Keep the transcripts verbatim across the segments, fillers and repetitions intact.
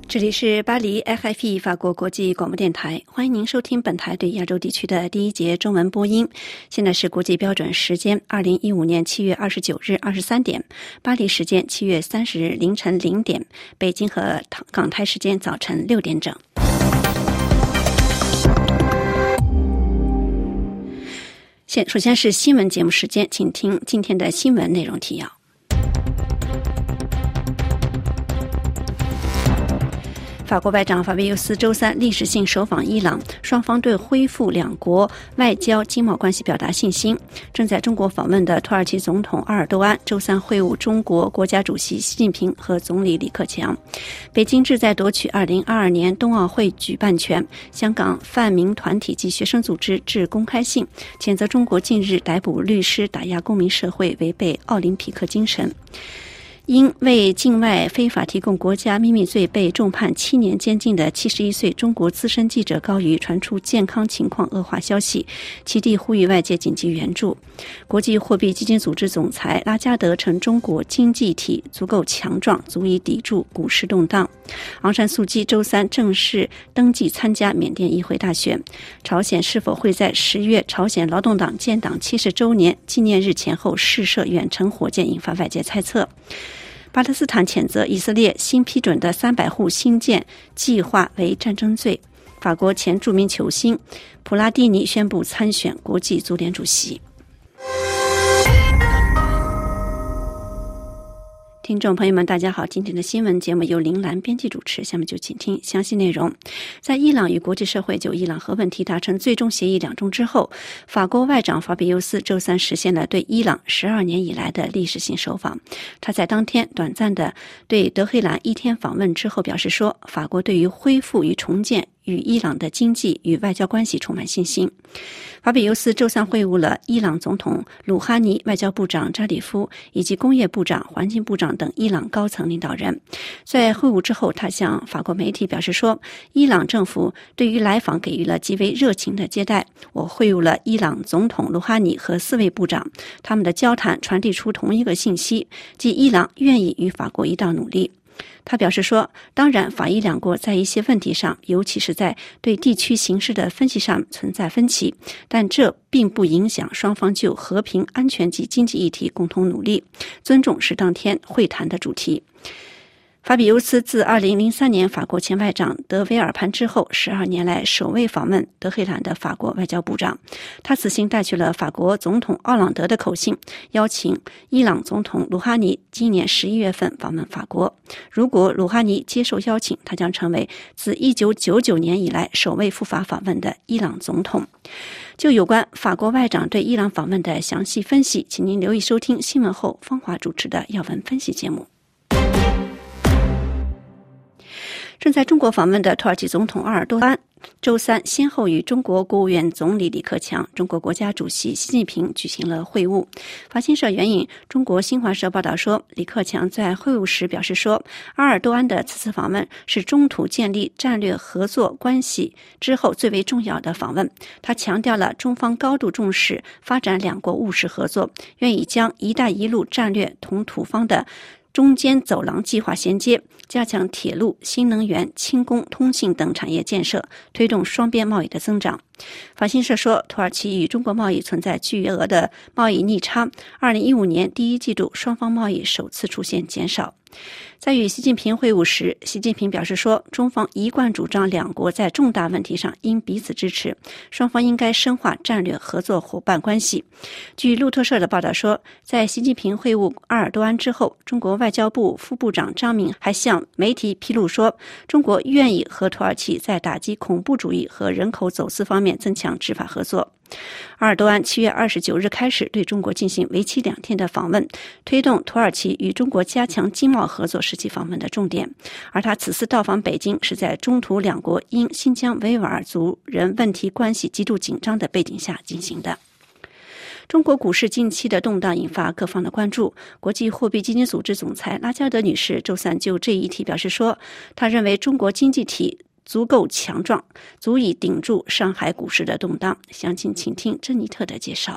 这里是巴黎 F I P 法国国际广播电台，欢迎您收听本台对亚洲地区的第一节中文播音。现在是国际标准时间二零一五年七月二十九日二十三点，巴黎时间七月三十日凌晨零点，北京和港台时间早晨六点整。现首先是新闻节目时间，请听今天的新闻内容提要。法国外长法比尤斯周三历史性首访伊朗，双方对恢复两国外交经贸关系表达信心。正在中国访问的土耳其总统埃尔多安周三会晤中国国家主席习近平和总理李克强。北京志在夺取二零二二年冬奥会举办权。香港泛民团体及学生组织致公开信，谴责中国近日逮捕律师，打压公民社会，违背奥林匹克精神。因为境外非法提供国家秘密罪被重判七年监禁的七十一岁中国资深记者高瑜传出健康情况恶化消息，其弟呼吁外界紧急援助。国际货币基金组织总裁拉加德称中国经济体足够强壮，足以抵住股市动荡。昂山素季周三正式登记参加缅甸议会大选。朝鲜是否会在十月朝鲜劳动党建党七十周年纪念日前后试射远程火箭，引发外界猜测。巴勒斯坦谴责以色列新批准的三百户新建计划为战争罪。法国前著名球星普拉蒂尼宣布参选国际足联主席。听众朋友们大家好，今天的新闻节目由林兰编辑主持，下面就请听详细内容。在伊朗与国际社会就伊朗核问题达成最终协议两周之后，法国外长法比尤斯周三实现了对伊朗十二年以来的历史性首访。他在当天短暂的对德黑兰一天访问之后表示说，法国对于恢复与重建与伊朗的经济与外交关系充满信心。法比尤斯周三会晤了伊朗总统鲁哈尼、外交部长扎里夫以及工业部长、环境部长等伊朗高层领导人。在会晤之后，他向法国媒体表示说，伊朗政府对于来访给予了极为热情的接待。我会晤了伊朗总统鲁哈尼和四位部长，他们的交谈传递出同一个信息，即伊朗愿意与法国一道努力。他表示说，当然法伊两国在一些问题上，尤其是在对地区形势的分析上存在分歧，但这并不影响双方就和平、安全及经济议题共同努力。尊重是当天会谈的主题。法比尤斯自二零零三年法国前外长德维尔潘之后，十二年来首位访问德黑兰的法国外交部长。他此行带去了法国总统奥朗德的口信，邀请伊朗总统鲁哈尼今年十一月份访问法国。如果鲁哈尼接受邀请，他将成为自一九九九年以来首位赴法访问的伊朗总统。就有关法国外长对伊朗访问的详细分析，请您留意收听新闻后方华主持的要闻分析节目。正在中国访问的土耳其总统埃尔多安周三先后与中国国务院总理李克强、中国国家主席习近平举行了会晤。法新社援引中国新华社报道说，李克强在会晤时表示说，埃尔多安的此次访问是中土建立战略合作关系之后最为重要的访问。他强调了中方高度重视发展两国务实合作，愿意将“一带一路”战略同土方的中间走廊计划衔接，加强铁路、新能源、轻工、通信等产业建设，推动双边贸易的增长。法新社说，土耳其与中国贸易存在巨额的贸易逆差，二零一五年第一季度双方贸易首次出现减少。在与习近平会晤时，习近平表示说，中方一贯主张两国在重大问题上应彼此支持，双方应该深化战略合作伙伴关系。据路透社的报道说，在习近平会晤埃尔多安之后，中国外交部副部长张明还向媒体披露说，中国愿意和土耳其在打击恐怖主义和人口走私方面增强执法合作。埃尔多安七月二十九日开始对中国进行为期两天的访问，推动土耳其与中国加强经贸合作实际访问的重点。而他此次到访北京是在中土两国因新疆维吾尔族人问题关系极度紧张的背景下进行的。中国股市近期的动荡引发各方的关注。国际货币基金组织总裁拉加德女士周三就这一议题表示说，她认为中国经济体足够强壮，足以顶住上海股市的动荡。详情请听珍妮特的介绍。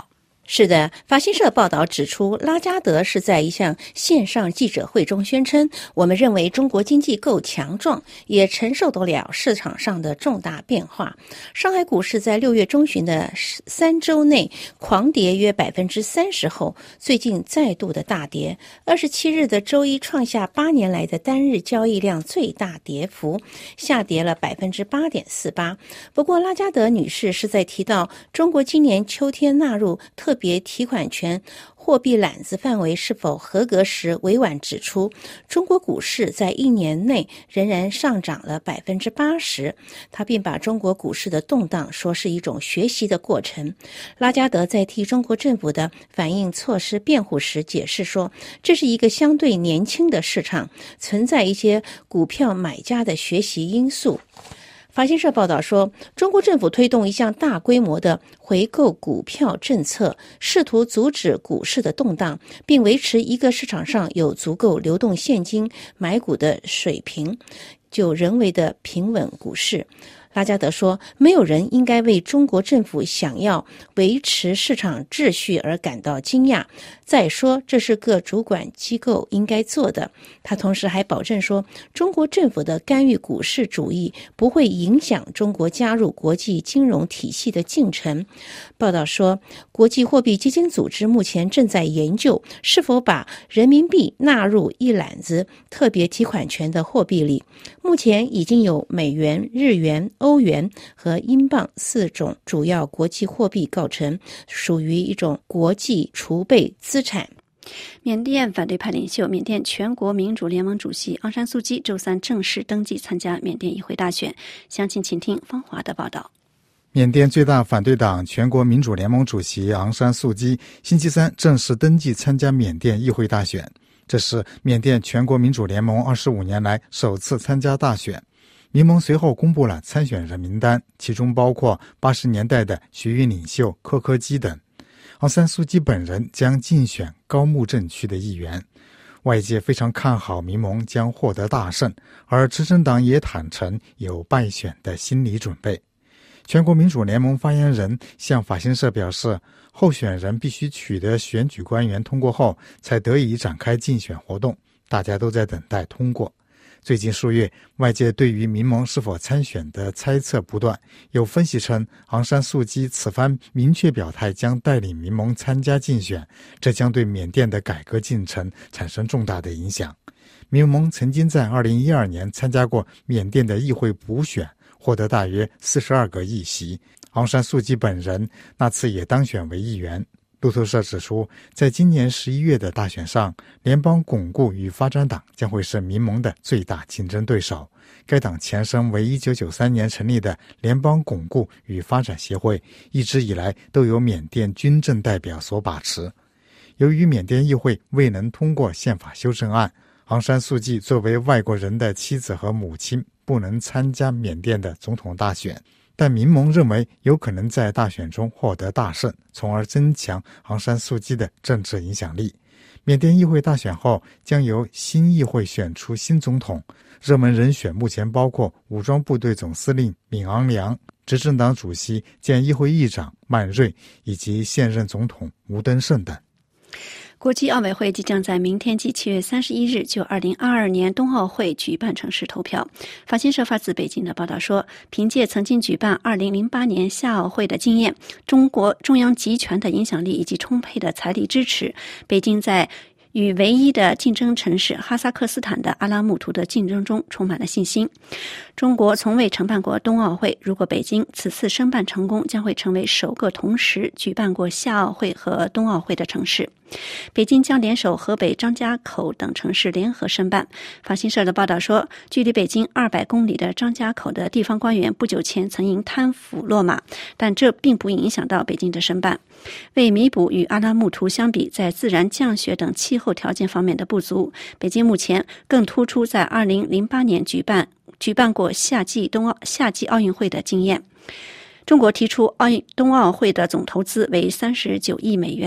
是的，法新社报道指出，拉加德是在一项线上记者会中宣称，我们认为中国经济够强壮，也承受得了市场上的重大变化。上海股市在六月中旬的三周内狂跌约百分之三十后，最近再度的大跌。二十七日的周一创下八年来的单日交易量最大跌幅，下跌了百分之八点四八。不过，拉加德女士是在提到中国今年秋天纳入特别提款权货币揽子范围是否合格时，委婉指出，中国股市在一年内仍然上涨了百分之八十。他并把中国股市的动荡说是一种学习的过程。拉加德在替中国政府的反应措施辩护时解释说，这是一个相对年轻的市场，存在一些股票买家的学习因素。法新社报道说，中国政府推动一项大规模的回购股票政策，试图阻止股市的动荡，并维持一个市场上有足够流动现金买股的水平，就人为的平稳股市。拉加德说，没有人应该为中国政府想要维持市场秩序而感到惊讶。再说，这是各主管机构应该做的。他同时还保证说，中国政府的干预股市主义不会影响中国加入国际金融体系的进程。报道说，国际货币基金组织目前正在研究是否把人民币纳入一揽子特别提款权的货币里。目前已经有美元、日元、欧元和英镑四种主要国际货币构成，属于一种国际储备资产。 缅甸反对派领袖、缅甸全国民主联盟主席昂山素姬周三正式登记参加缅甸议会大选。详情请听方华的报道。 缅甸最大反对党全国民主联盟主席昂山素姬星期三正式登记参加缅甸议会大选，这是缅甸全国民主联盟二十五年来首次参加大选。民盟随后公布了参选人名单，其中包括八十年代的学运领袖柯柯基等。昂山素姬本人将竞选高木镇区的议员。外界非常看好民盟将获得大胜，而执政党也坦诚有败选的心理准备。全国民主联盟发言人向法新社表示，候选人必须取得选举官员通过后才得以展开竞选活动，大家都在等待通过。最近数月，外界对于民盟是否参选的猜测不断，有分析称，昂山素姬此番明确表态将带领民盟参加竞选，这将对缅甸的改革进程产生重大的影响。民盟曾经在二零一二年参加过缅甸的议会补选，获得大约四十二个议席。昂山素姬本人那次也当选为议员。路透社指出，在今年十一月的大选上，联邦巩固与发展党将会是民盟的最大竞争对手。该党前身为一九九三年成立的联邦巩固与发展协会，一直以来都由缅甸军政代表所把持。由于缅甸议会未能通过宪法修正案，昂山素姬作为外国人的妻子和母亲不能参加缅甸的总统大选。但民盟认为有可能在大选中获得大胜，从而增强昂山素姬的政治影响力。缅甸议会大选后，将由新议会选出新总统。热门人选目前包括武装部队总司令敏昂良、执政党主席兼议会议长曼瑞以及现任总统吴登盛等。 国际奥委会即将在明天即七月三十一日就二零二二年冬奥会举办城市投票。法新社发自北京的报道说，凭借曾经举办二零零八年夏奥会的经验，中国中央集权的影响力以及充沛的财力支持，北京在与唯一的竞争城市哈萨克斯坦的阿拉木图的竞争中充满了信心。中国从未承办过冬奥会，如果北京此次申办成功，将会成为首个同时举办过夏奥会和冬奥会的城市。北京将联手河北张家口等城市联合申办。法新社的报道说，距离北京二百公里的张家口的地方官员不久前曾因贪腐落马，但这并不影响到北京的申办。为弥补与阿拉木图相比在自然降雪等气候条件方面的不足，北京目前更突出在二零零八年举办举办过夏季冬奥夏季奥运会的经验。中国提出奥运冬奥会的总投资为三十九亿美元。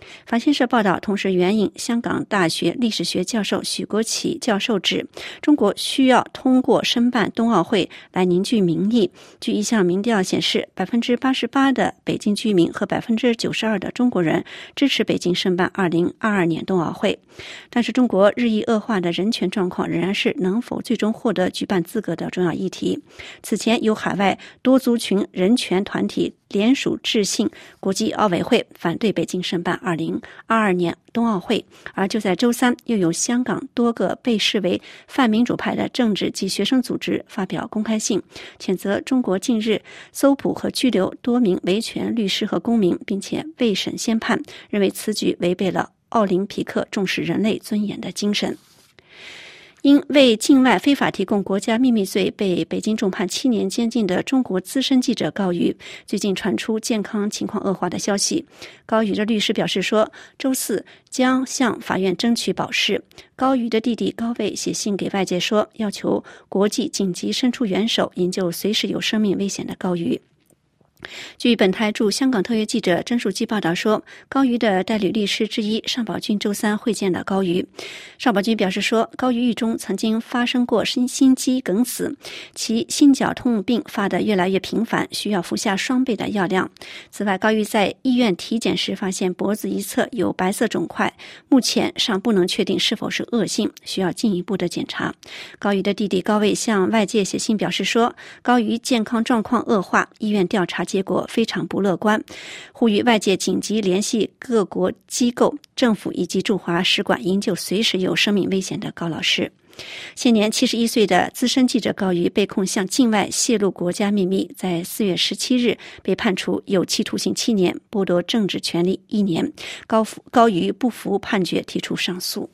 法新社报道同时援引香港大学历史学教授许国启教授指，中国需要通过申办冬奥会来凝聚民意。据一项民调显示， 百分之八十八 的北京居民和 百分之九十二 的中国人支持北京申办二零二二年冬奥会。但是中国日益恶化的人权状况仍然是能否最终获得举办资格的重要议题。此前有海外多族群人权团体联署致信国际奥委会，反对北京申办二零二二年冬奥会。而就在周三，又有香港多个被视为泛民主派的政治及学生组织发表公开信，谴责中国近日搜捕和拘留多名维权律师和公民，并且未审先判，认为此举违背了奥林匹克重视人类尊严的精神。因为境外非法提供国家秘密罪被北京重判七年监禁的中国资深记者高瑜，最近传出健康情况恶化的消息。高瑜的律师表示说，周四将向法院争取保释。高瑜的弟弟高卫写信给外界说，要求国际紧急伸出援手，营救随时有生命危险的高瑜。据本台驻香港特约记者曾树基报道说，高瑜的代理律师之一尚宝军周三会见了高瑜。尚宝军表示说，高瑜狱中曾经发生过心心肌梗死，其心绞痛病发得越来越频繁，需要服下双倍的药量。此外，高瑜在医院体检时发现脖子一侧有白色肿块，目前尚不能确定是否是恶性，需要进一步的检查。高瑜的弟弟高卫向外界写信表示说，高瑜健康状况恶化，医院调查结果非常不乐观，呼吁外界紧急联系各国机构、政府以及驻华使馆，营救随时有生命危险的高老师。现年七十一岁的资深记者高瑜被控向境外泄露国家秘密，在四月十七日被判处有期徒刑七年，剥夺政治权利一年。高高瑜不服判决，提出上诉。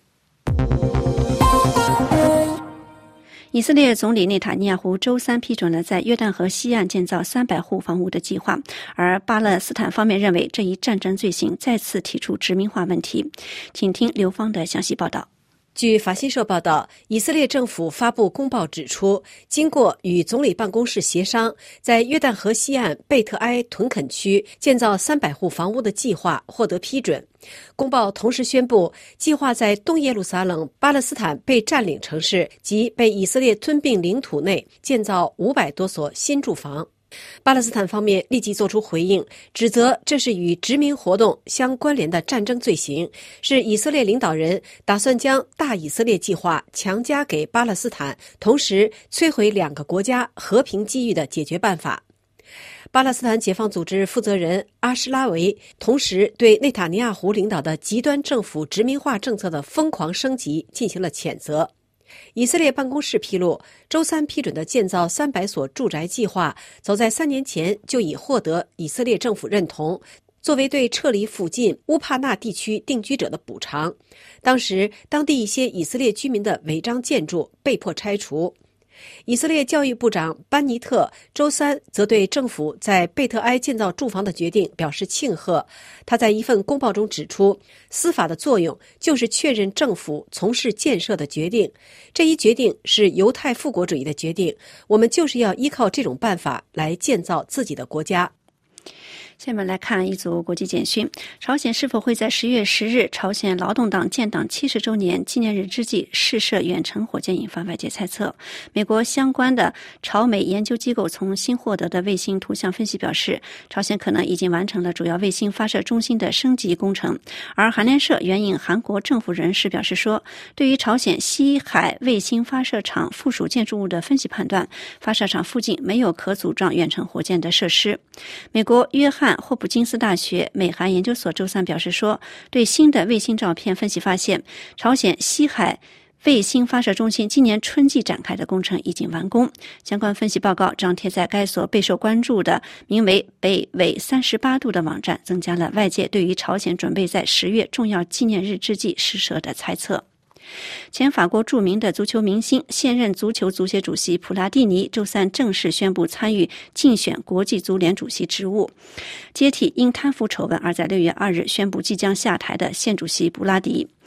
以色列总理内塔尼亚胡周三批准了在约旦河西岸建造三百户房屋的计划，而巴勒斯坦方面认为这一战争罪行再次提出殖民化问题。请听刘芳的详细报道。 据法新社报道，以色列政府发布公报指出，经过与总理办公室协商，在约旦河西岸贝特埃屯垦区建造三百户房屋的计划获得批准。公报同时宣布，计划在东耶路撒冷巴勒斯坦被占领城市及被以色列吞并领土内建造五百多所新住房。巴勒斯坦方面立即作出回应，指责这是与殖民活动相关联的战争罪行，是以色列领导人打算将大以色列计划强加给巴勒斯坦，同时摧毁两个国家和平机遇的解决办法。巴勒斯坦解放组织负责人阿什拉维同时对内塔尼亚胡领导的极端政府殖民化政策的疯狂升级进行了谴责。以色列办公室披露，周三批准的建造三百所住宅计划，早在三年前就已获得以色列政府认同，作为对撤离附近乌帕纳地区定居者的补偿。当时，当地一些以色列居民的违章建筑被迫拆除。以色列教育部长班尼特周三则对政府在贝特埃建造住房的决定表示庆贺。他在一份公报中指出，司法的作用就是确认政府从事建设的决定，这一决定是犹太复国主义的决定，我们就是要依靠这种办法来建造自己的国家。 下面来看一组国际简讯。朝鲜是否会在十月十日朝鲜劳动党建党七十周年纪念日之际试射远程火箭，引发外界猜测。美国相关的朝美研究机构从新获得的卫星图像分析表示，朝鲜可能已经完成了主要卫星发射中心的升级工程。而韩联社援引韩国政府人士表示说，对于朝鲜西海卫星发射场附属建筑物的分析判断，发射场附近没有可组装远程火箭的设施。美国约翰霍普金斯大学美韩研究所周三表示说，对新的卫星照片分析发现，朝鲜西海卫星发射中心今年春季展开的工程已经完工。相关分析报告张贴在该所备受关注的名为北纬三十八度的网站，增加了外界对于朝鲜准备在十月重要纪念日之际试射的猜测。前法国著名的足球明星、现任足球足协主席普拉蒂尼周三正式宣布参与竞选国际足联主席职务，接替因贪腐丑闻而在六月二日宣布即将下台的现主席布拉迪。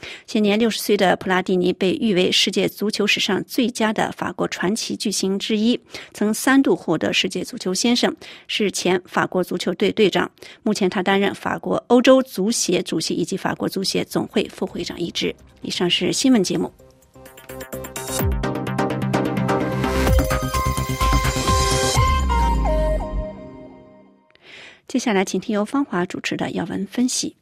现年六十岁的普拉蒂尼被誉为世界足球史上最佳的法国传奇巨星之一，曾三度获得世界足球先生，是前法国足球队队长。目前他担任法国欧洲足协主席以及法国足协总会副会长一职。以上是新闻节目。接下来请听由方华主持的要闻分析。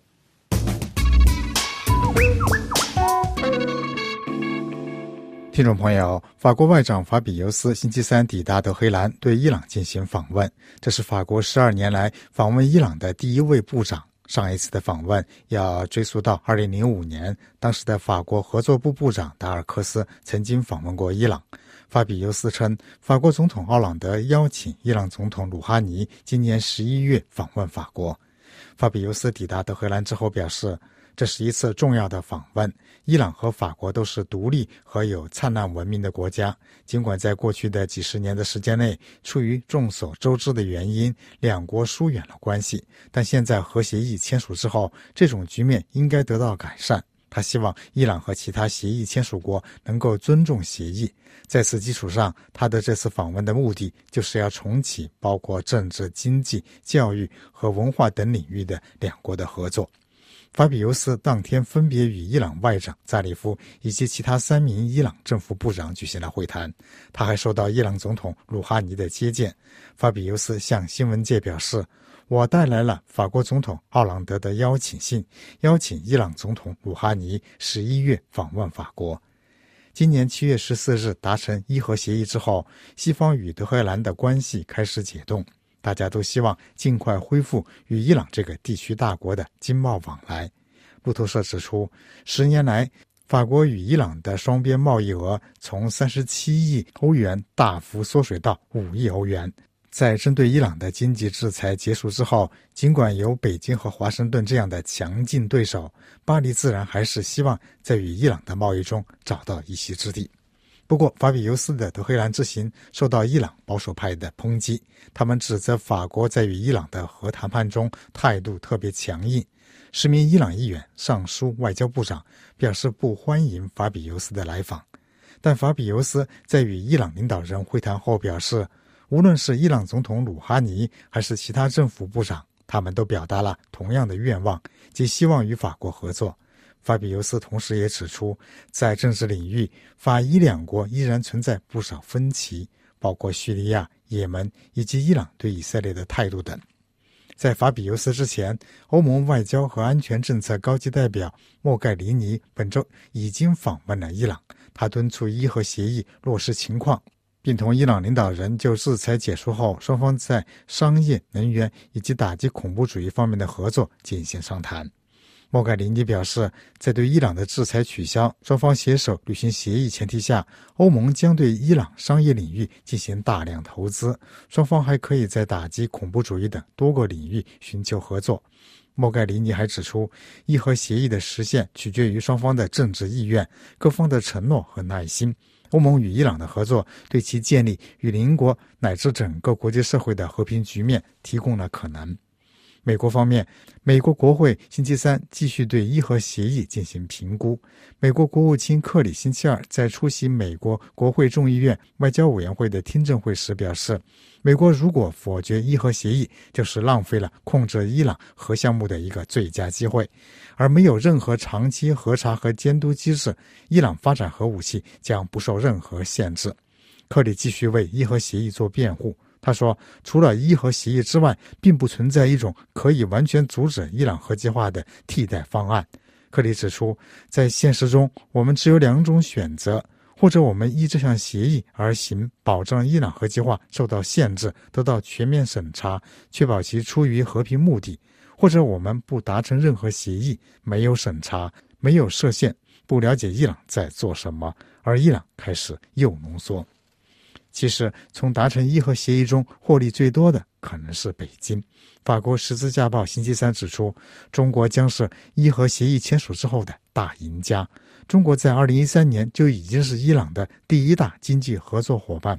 听众朋友，法国外长法比尤斯星期三抵达德黑兰，对伊朗进行访问。这是法国十二年来访问伊朗的第一位部长。上一次的访问要追溯到二零零五年，当时的法国合作部部长达尔科斯曾经访问过伊朗。法比尤斯称，法国总统奥朗德邀请伊朗总统鲁哈尼今年十一月访问法国。法比尤斯抵达德黑兰之后表示，这是一次重要的访问。伊朗和法国都是独立和有灿烂文明的国家，尽管在过去的几十年的时间内，出于众所周知的原因，两国疏远了关系，但现在核协议签署之后，这种局面应该得到改善。他希望伊朗和其他协议签署国能够尊重协议。在此基础上，他的这次访问的目的就是要重启包括政治、经济、教育和文化等领域的两国的合作。法比尤斯当天分别与伊朗外长扎里夫以及其他三名伊朗政府部长举行了会谈。他还受到伊朗总统鲁哈尼的接见。法比尤斯向新闻界表示，我带来了法国总统奥朗德的邀请信，邀请伊朗总统鲁哈尼十一月访问法国。今年七月十四日达成伊核协议之后，西方与德黑兰的关系开始解冻。大家都希望尽快恢复与伊朗这个地区大国的经贸往来。路透社指出，十年来，法国与伊朗的双边贸易额从三十七亿欧元大幅缩水到五亿欧元。在针对伊朗的经济制裁结束之后，尽管有北京和华盛顿这样的强劲对手，巴黎自然还是希望在与伊朗的贸易中找到一席之地。不过，法比尤斯的德黑兰之行受到伊朗保守派的抨击，他们指责法国在与伊朗的核谈判中态度特别强硬。十名伊朗议员上书外交部长，表示不欢迎法比尤斯的来访。但法比尤斯在与伊朗领导人会谈后表示，无论是伊朗总统鲁哈尼还是其他政府部长，他们都表达了同样的愿望，即希望与法国合作。法比尤斯同时也指出，在政治领域，法伊两国依然存在不少分歧，包括叙利亚、也门以及伊朗对以色列的态度等。在法比尤斯之前，欧盟外交和安全政策高级代表莫盖林尼本周已经访问了伊朗，他敦促伊核协议落实情况，并同伊朗领导人就制裁解除后双方在商业、能源以及打击恐怖主义方面的合作进行商谈。莫盖林尼表示，在对伊朗的制裁取消、双方携手履行协议前提下，欧盟将对伊朗商业领域进行大量投资，双方还可以在打击恐怖主义等多个领域寻求合作。莫盖林尼还指出，伊核协议的实现取决于双方的政治意愿、各方的承诺和耐心。欧盟与伊朗的合作对其建立与邻国乃至整个国际社会的和平局面提供了可能。美国方面，美国国会星期三继续对伊核协议进行评估。美国国务卿克里星期二在出席美国国会众议院外交委员会的听证会时表示，美国如果否决伊核协议，就是浪费了控制伊朗核项目的一个最佳机会，而没有任何长期核查和监督机制，伊朗发展核武器将不受任何限制。克里继续为伊核协议做辩护。他说，除了伊核协议之外，并不存在一种可以完全阻止伊朗核计划的替代方案。克里指出，在现实中，我们只有两种选择，或者我们依这项协议而行，保证伊朗核计划受到限制，得到全面审查，确保其出于和平目的；或者我们不达成任何协议，没有审查，没有设限，不了解伊朗在做什么，而伊朗开始又浓缩。其实，从达成伊核协议中获利最多的可能是北京。法国《十字架报》星期三指出，中国将是伊核协议签署之后的大赢家。中国在二零一三年就已经是伊朗的第一大经济合作伙伴。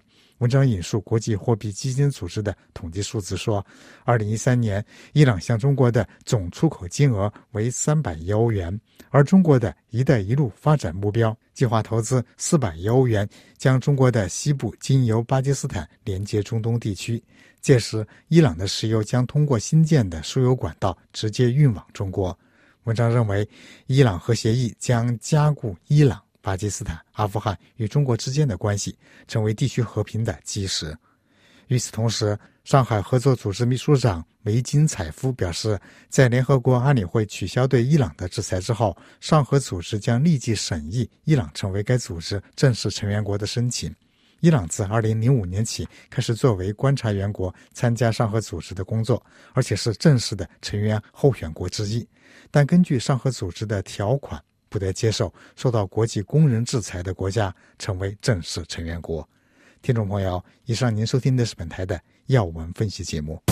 文章引述国际货币基金组织的统计数字说，二零一三年伊朗向中国的总出口金额为三百亿欧元，而中国的一带一路发展目标计划投资四百亿欧元，将中国的西部经由巴基斯坦连接中东地区。届时伊朗的石油将通过新建的输油管道直接运往中国。文章认为，伊朗核协议将加固伊朗、巴基斯坦、阿富汗与中国之间的关系，成为地区和平的基石。与此同时，上海合作组织秘书长梅金采夫表示，在联合国安理会取消对伊朗的制裁之后，上合组织将立即审议伊朗成为该组织正式成员国的申请。伊朗自二零零五年起开始作为观察员国参加上合组织的工作，而且是正式的成员候选国之一。但根据上合组织的条款，不得接受受到国际公认制裁的国家成为正式成员国。听众朋友，以上您收听的是本台的要闻分析节目。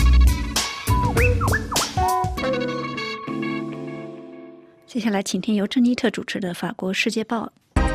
接下来请听由珍妮特主持的法国世界报。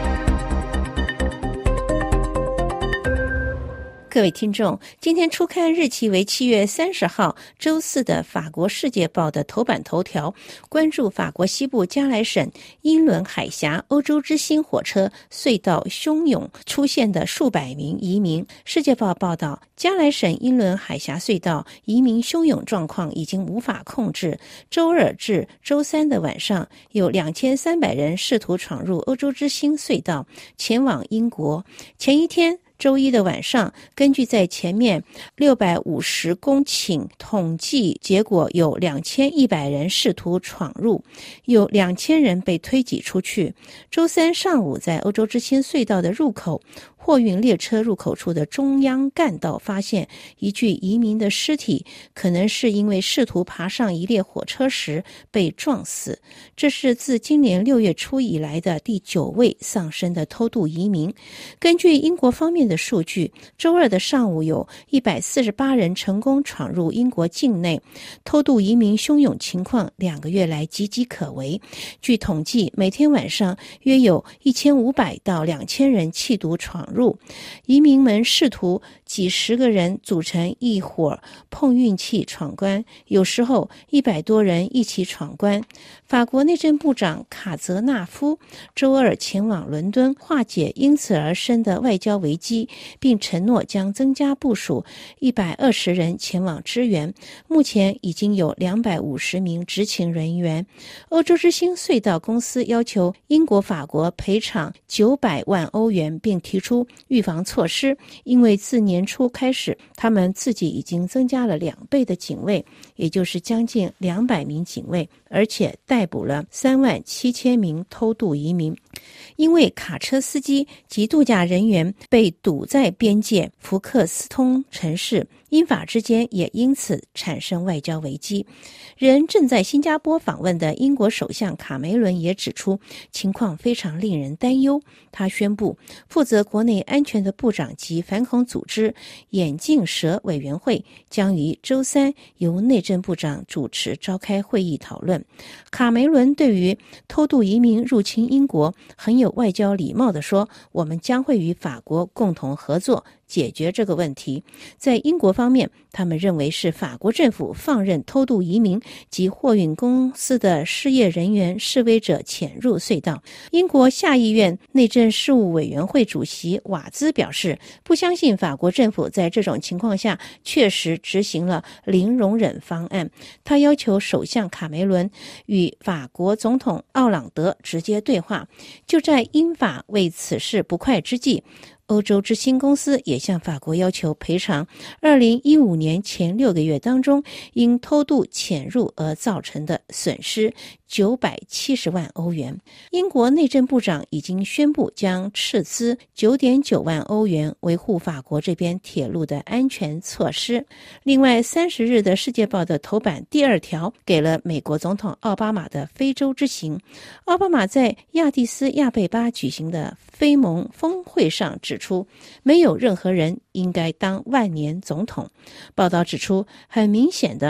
各位听众，今天初刊日期为七月三十号周四的法国世界报的头版头条，关注法国西部加莱省英伦海峡欧洲之星火车隧道汹涌出现的数百名移民。世界报报道，加莱省英伦海峡隧道移民汹涌状况已经无法控制。周二至周三的晚上，有两千三百人试图闯入欧洲之星隧道前往英国。前一天周一的晚上，根据在前面六百五十公顷统计结果，有两千一百人试图闯入，有两千人被推挤出去。周三上午，在欧洲之星隧道的入口货运列车入口处的中央干道发现一具移民的尸体，可能是因为试图爬上一列火车时被撞死。这是自今年六月初以来的第九位丧生的偷渡移民。根据英国方面的数据，周二的上午有一百四十八人成功闯入英国境内。偷渡移民汹涌情况两个月来岌岌可危。据统计，每天晚上约有一千五百到两千人企图闯入。移民们试图几十个人组成一伙碰运气闯关，有时候一百多人一起闯关。法国内政部长卡泽纳夫周二前往伦敦化解因此而生的外交危机，并承诺将增加部署一百二十人前往支援。目前已经有两百五十名执勤人员。欧洲之星隧道公司要求英国、法国赔偿九百万欧元，并提出预防措施，因为自年初开始，他们自己已经增加了两倍的警卫，也就是将近两百名警卫，而且逮捕了三万七千名偷渡移民。因为卡车司机及度假人员被堵在边界福克斯通城市，英法之间也因此产生外交危机。人正在新加坡访问的英国首相卡梅伦也指出，情况非常令人担忧。他宣布，负责国内安全的部长及反恐组织眼镜蛇委员会将于周三由内政部长主持召开会议讨论。卡梅伦对于偷渡移民入侵英国很有外交礼貌地说，我们将会与法国共同合作解决这个问题。在英国方面，他们认为是法国政府放任偷渡移民及货运公司的失业人员、示威者潜入隧道。英国下议院内政事务委员会主席瓦兹表示，不相信法国政府在这种情况下确实执行了零容忍方案。他要求首相卡梅伦与法国总统奥朗德直接对话。就在英法为此事不快之际，欧洲之星公司也向法国要求赔偿二零一五年前六个月当中因偷渡潜入而造成的损失九百七十万欧元。英国内政部长已经宣布将斥资九点九万欧元维护法国这边铁路的安全措施。另外，三十日的世界报的头版第二条给了美国总统奥巴马的非洲之行。奥巴马在亚的斯亚贝巴举行的非盟峰会上指出，没有任何人应该当万年总统。报道指出，很明显的，奥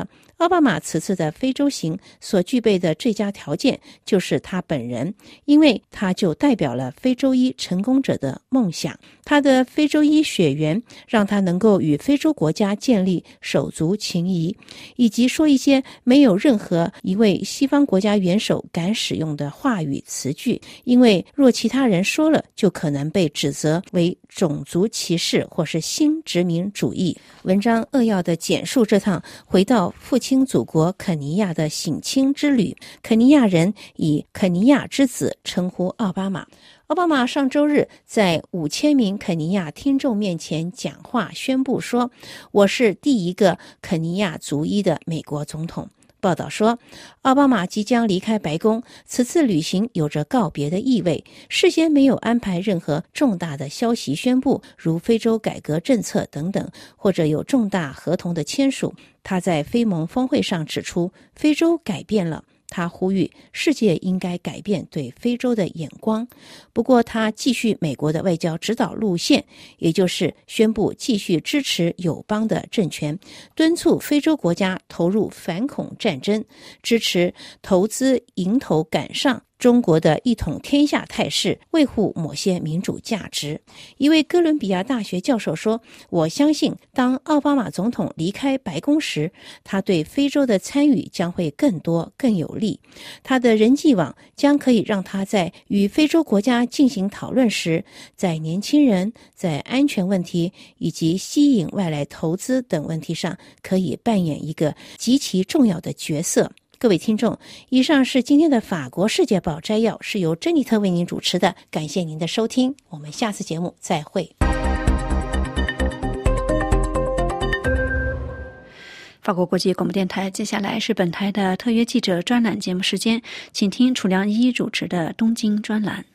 奥巴马此次的非洲行所具备的最佳条件就是他本人，因为他就代表了非洲裔成功者的梦想。他的非洲裔血缘让他能够与非洲国家建立手足情谊，以及说一些没有任何一位西方国家元首敢使用的话语词句，因为若其他人说了，就可能被指责为种族歧视或是新殖民主义。文章扼要地简述这趟回到父亲祖国肯尼亚的省亲之旅。肯尼亚人以肯尼亚之子称呼奥巴马。奥巴马上周日在五千名肯尼亚听众面前讲话，宣布说：“我是第一个肯尼亚族裔的美国总统。”报道说，奥巴马即将离开白宫，此次旅行有着告别的意味，事先没有安排任何重大的消息宣布，如非洲改革政策等等，或者有重大合同的签署。他在非盟峰会上指出，非洲改变了。他呼吁世界应该改变对非洲的眼光。不过他继续美国的外交指导路线，也就是宣布继续支持友邦的政权，敦促非洲国家投入反恐战争，支持投资迎头赶上中国的一统天下态势，维护某些民主价值。一位哥伦比亚大学教授说，我相信当奥巴马总统离开白宫时，他对非洲的参与将会更多更有利。他的人际网将可以让他在与非洲国家进行讨论时，在年轻人、在安全问题以及吸引外来投资等问题上，可以扮演一个极其重要的角色。各位听众，以上是今天的法国世界报摘要，是由珍妮特为您主持的，感谢您的收听，我们下次节目再会。 法国国际广播电台，接下来是本台的特约记者专栏节目时间，请听楚良一主持的东京专栏。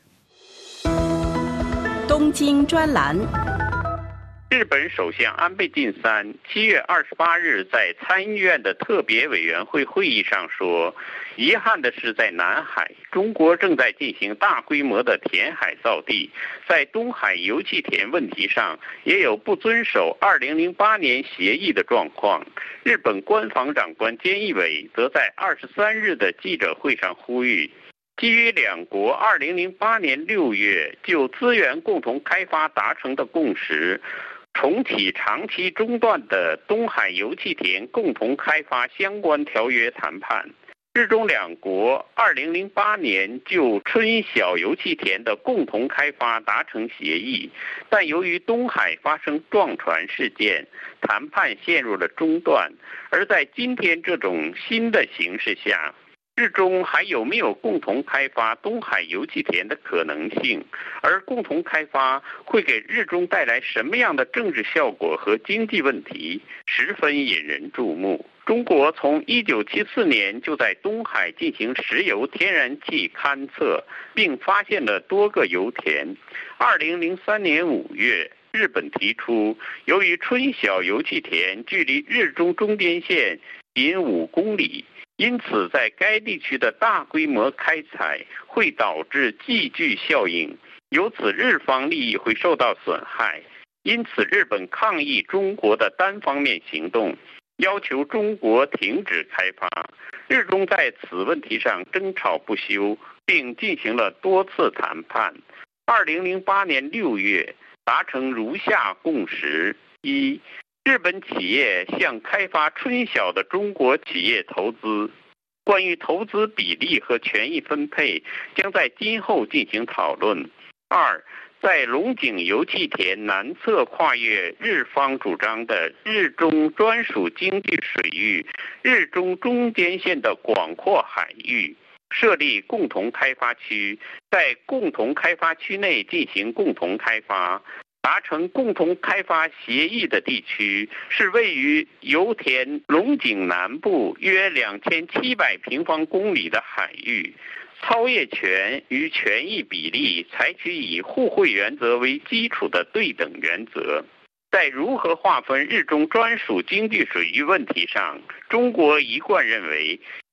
东京专栏。 日本首相安倍晋三七月二十八日在参议院的特别委员会会议上说，遗憾的是，在南海，中国正在进行大规模的填海造地，在东海油气田问题上也有不遵守二零零八年协议的状况。日本官房长官菅义伟则在二十三日的记者会上呼吁，基于两国二零零八年六月就资源共同开发达成的共识，重启长期中断的东海油气田共同开发相关条约谈判。日中两国二零零八年就春小油气田的共同开发达成协议，但由于东海发生撞船事件，谈判陷入了中断。而在今天这种新的形势下，日中还有没有共同开发东海油气田的可能性？而共同开发会给日中带来什么样的政治效果和经济问题，十分引人注目。中国从一九七四年就在东海进行石油天然气勘测，并发现了多个油田。二零零三年五月，日本提出，由于春小油气田距离日中中间线仅五公里，因此在该地区的大规模开采会导致积聚效应，由此日方利益会受到损害。因此日本抗议中国的单方面行动，要求中国停止开发。日中在此问题上争吵不休，并进行了多次谈判。二零零八年六月达成如下共识：一、日本企业向开发春小的中国企业投资，关于投资比例和权益分配将在今后进行讨论。二、在龙井油气田南侧跨越日方主张的日中专属经济水域日中中间线的广阔海域，设立共同开发区，在共同开发区内进行共同开发。达成共同开发协议的地区是位于油田龙井南部约两千七百平方公里的海域。操业权与权益比例采取以互惠原则为基础的对等原则。在如何划分日中专属经济水域问题上，中国一贯认为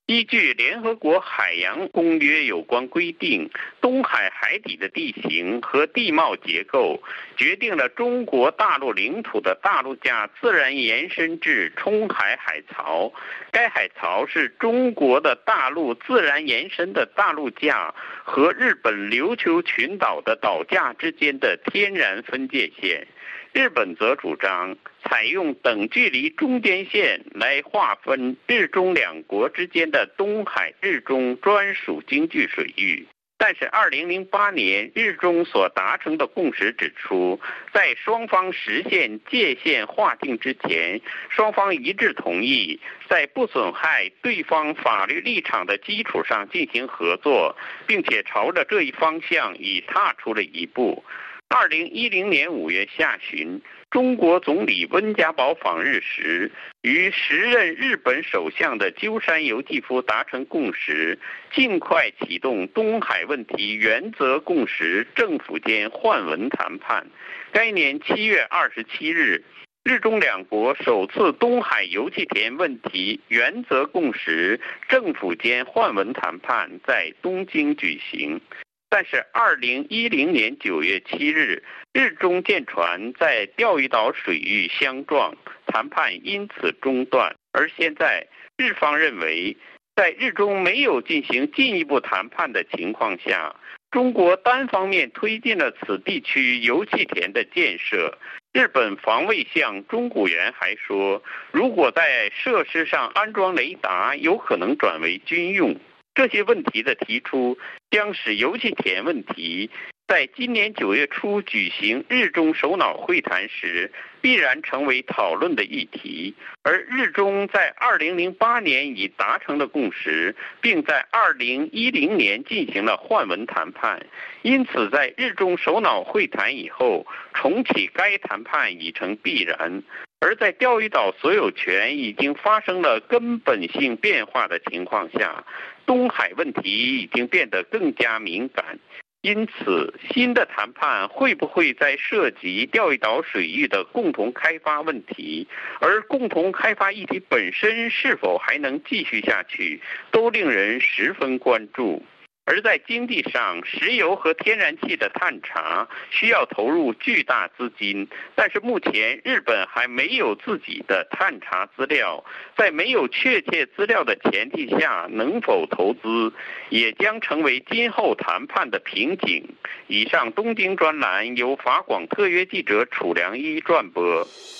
依据联合国海洋公约有关规定，东海海底的地形和地貌结构决定了中国大陆领土的大陆架自然延伸至冲海海槽。该海槽是中国的大陆自然延伸的大陆架和日本琉球群岛的岛架之间的天然分界线。日本则主张采用等距离中间线来划分日中两国之间的东海日中专属经济水域。但是二零零八年日中所达成的共识指出，在双方实现界限划定之前，双方一致同意在不损害对方法律立场的基础上进行合作，并且朝着这一方向已踏出了一步。二零一零年五月下旬，中国总理温家宝访日时，与时任日本首相的鸠山由纪夫达成共识，尽快启动东海问题原则共识政府间换文谈判。该年七月二十七日，日中两国首次东海油气田问题原则共识政府间换文谈判在东京举行。但是二零一零年九月七日，日中舰船在钓鱼岛水域相撞，谈判因此中断。而现在日方认为，在日中没有进行进一步谈判的情况下，中国单方面推进了此地区油气田的建设。日本防卫相中谷元还说，如果在设施上安装雷达，有可能转为军用。这些问题的提出，将使油气田问题在今年九月初举行日中首脑会谈时必然成为讨论的议题。而日中在二零零八年已达成了共识，并在二零一零年进行了换文谈判，因此在日中首脑会谈以后，重启该谈判已成必然。而在钓鱼岛所有权已经发生了根本性变化的情况下，东海问题已经变得更加敏感。因此，新的谈判会不会在涉及钓鱼岛水域的共同开发问题，而共同开发议题本身是否还能继续下去，都令人十分关注。而在经济上，石油和天然气的探查需要投入巨大资金，但是目前日本还没有自己的探查资料，在没有确切资料的前提下，能否投资也将成为今后谈判的瓶颈。以上东京专栏由法广特约记者楚良一转播。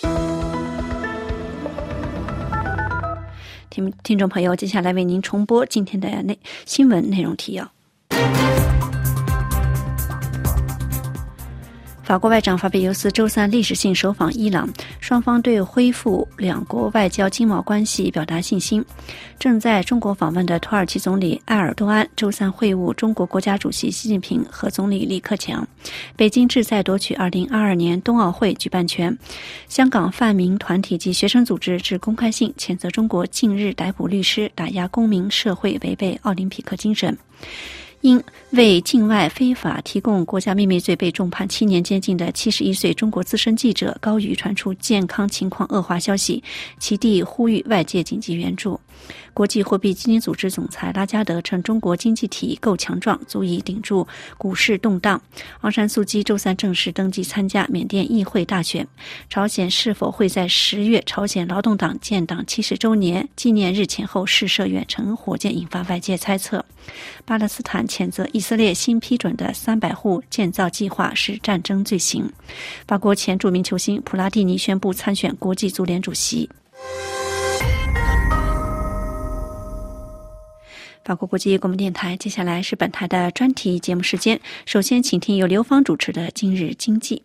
听听众朋友，接下来为您重播今天的内新闻内容提要。法国外长法比尤斯周三历史性首访伊朗，双方对恢复两国外交经贸关系表达信心。正在中国访问的土耳其总理埃尔多安周三会晤中国国家主席习近平和总理李克强。北京志在夺取二零二二年冬奥会举办权。香港泛民团体及学生组织致公开信，谴责中国近日逮捕律师，打压公民社会，违背奥林匹克精神。因为境外非法提供国家秘密罪被重判七年监禁的七十一岁中国资深记者高宇传出健康情况恶化消息，其弟呼吁外界紧急援助。国际货币基金组织总裁拉加德称，中国经济体够强壮，足以顶住股市动荡。昂山素姬周三正式登记参加缅甸议会大选。朝鲜是否会在十月朝鲜劳动党建党七十周年纪念日前后试射远程火箭，引发外界猜测。巴勒斯坦谴责以色列新批准的三百户建造计划是战争罪行。法国前著名球星普拉蒂尼宣布参选国际足联主席。法国国际广播电台，接下来是本台的专题节目时间。首先请听由刘芳主持的今日经济。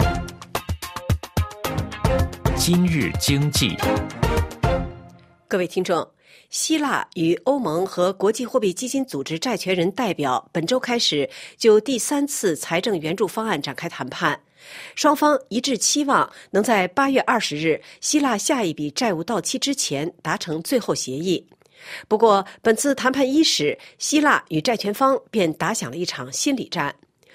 今日经济， 各位听众，希腊与欧盟和国际货币基金组织债权人代表本周开始就第三次财政援助方案展开谈判，双方一致期望能在八月二十日希腊下一笔债务到期之前达成最后协议。不过，本次谈判伊始，希腊与债权方便打响了一场心理战。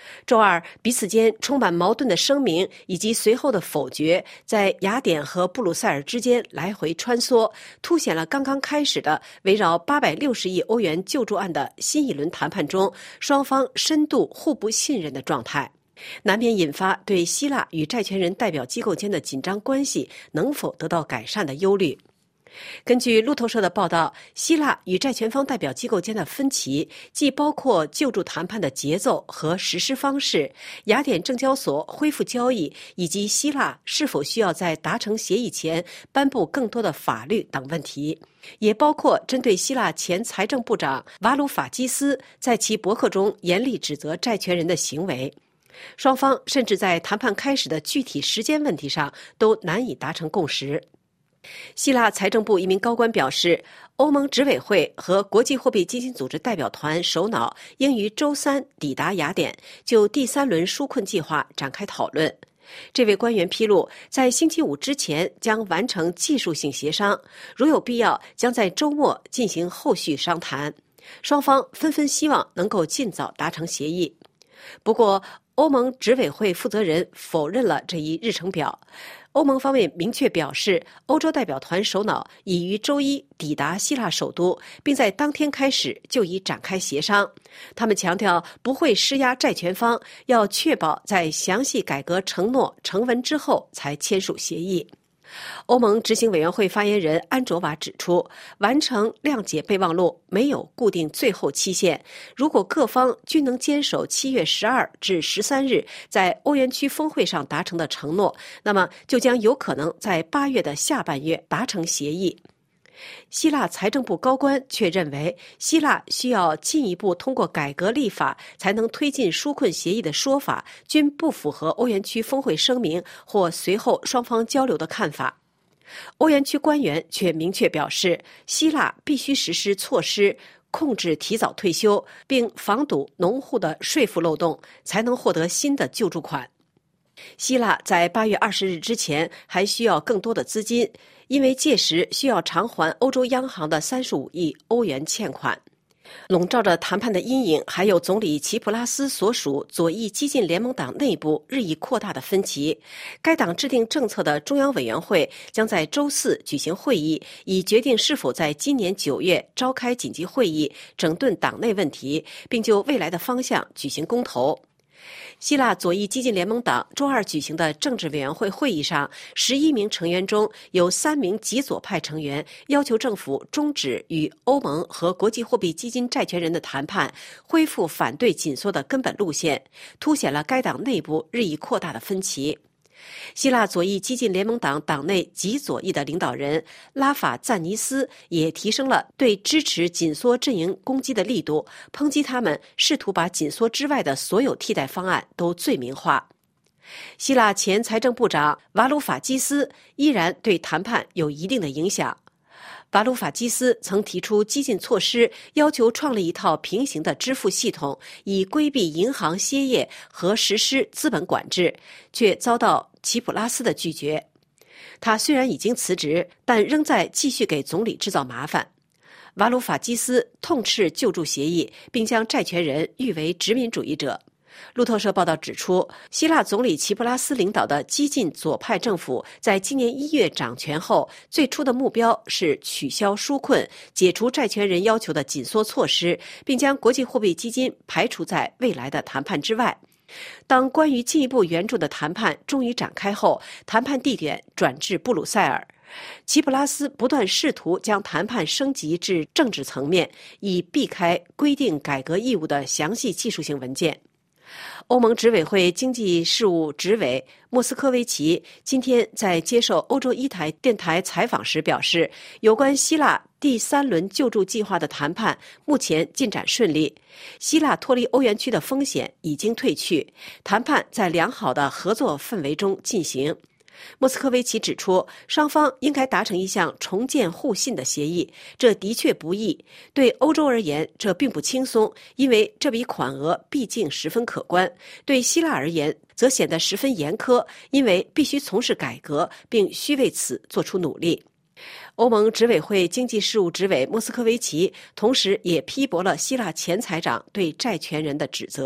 周二，彼此间充满矛盾的声明以及随后的否决，在雅典和布鲁塞尔之间来回穿梭，凸显了刚刚开始的围绕八百六十亿欧元救助案的新一轮谈判中，双方深度互不信任的状态，难免引发对希腊与债权人代表机构间的紧张关系能否得到改善的忧虑。根据路透社的报道，希腊与债权方代表机构间的分歧既包括救助谈判的节奏和实施方式、雅典证交所恢复交易，以及希腊是否需要在达成协议前颁布更多的法律等问题，也包括针对希腊前财政部长瓦鲁法基斯在其博客中严厉指责债权人的行为。双方甚至在谈判开始的具体时间问题上都难以达成共识。希腊财政部一名高官表示，欧盟执委会和国际货币基金组织代表团首脑应于周三抵达雅典，就第三轮纾困计划展开讨论。这位官员披露，在星期五之前将完成技术性协商，如有必要，将在周末进行后续商谈。双方纷纷希望能够尽早达成协议。不过，欧盟执委会负责人否认了这一日程表。欧盟方面明确表示，欧洲代表团首脑已于周一抵达希腊首都，并在当天开始就已展开协商。他们强调不会施压债权方，要确保在详细改革承诺成文之后才签署协议。欧盟执行委员会发言人安卓瓦指出，完成谅解备忘录没有固定最后期限，如果各方均能坚守七月十二至十三日在欧元区峰会上达成的承诺，那么就将有可能在八月的下半月达成协议。希腊财政部高官却认为，希腊需要进一步通过改革立法才能推进纾困协议的说法，均不符合欧元区峰会声明或随后双方交流的看法。欧元区官员却明确表示，希腊必须实施措施控制提早退休，并防堵农户的税负漏洞，才能获得新的救助款。希腊在八月二十日之前还需要更多的资金，因为届时需要偿还欧洲央行的三十五亿欧元欠款。笼罩着谈判的阴影，还有总理齐普拉斯所属左翼激进联盟党内部日益扩大的分歧。该党制定政策的中央委员会将在周四举行会议，以决定是否在今年九月召开紧急会议，整顿党内问题，并就未来的方向举行公投。希腊左翼激进联盟党周二举行的政治委员会会议上，十一名成员中有三名极左派成员要求政府终止与欧盟和国际货币基金债权人的谈判，恢复反对紧缩的根本路线，凸显了该党内部日益扩大的分歧。希腊左翼激进联盟党党内极左翼的领导人拉法赞尼斯也提升了对支持紧缩阵营攻击的力度，抨击他们试图把紧缩之外的所有替代方案都罪名化。希腊前财政部长瓦鲁法基斯依然对谈判有一定的影响。瓦鲁法基斯曾提出激进措施，要求创立一套平行的支付系统，以规避银行歇业和实施资本管制，却遭到齐普拉斯的拒绝。他虽然已经辞职，但仍在继续给总理制造麻烦。瓦鲁法基斯痛斥救助协议，并将债权人誉为殖民主义者。路透社报道指出，希腊总理齐普拉斯领导的激进左派政府在今年一月掌权后，最初的目标是取消纾困、解除债权人要求的紧缩措施，并将国际货币基金排除在未来的谈判之外。当关于进一步援助的谈判终于展开后，谈判地点转至布鲁塞尔。齐普拉斯不断试图将谈判升级至政治层面，以避开规定改革义务的详细技术性文件。欧盟执委会经济事务执委莫斯科维奇今天在接受欧洲一台电台采访时表示，有关希腊第三轮救助计划的谈判目前进展顺利，希腊脱离欧元区的风险已经退去，谈判在良好的合作氛围中进行。莫斯科维奇指出，双方应该达成一项重建互信的协议，这的确不易。对欧洲而言，这并不轻松，因为这笔款额毕竟十分可观；对希腊而言，则显得十分严苛，因为必须从事改革，并需为此做出努力。欧盟执委会经济事务执委莫斯科维奇同时也批驳了希腊前财长对债权人的指责。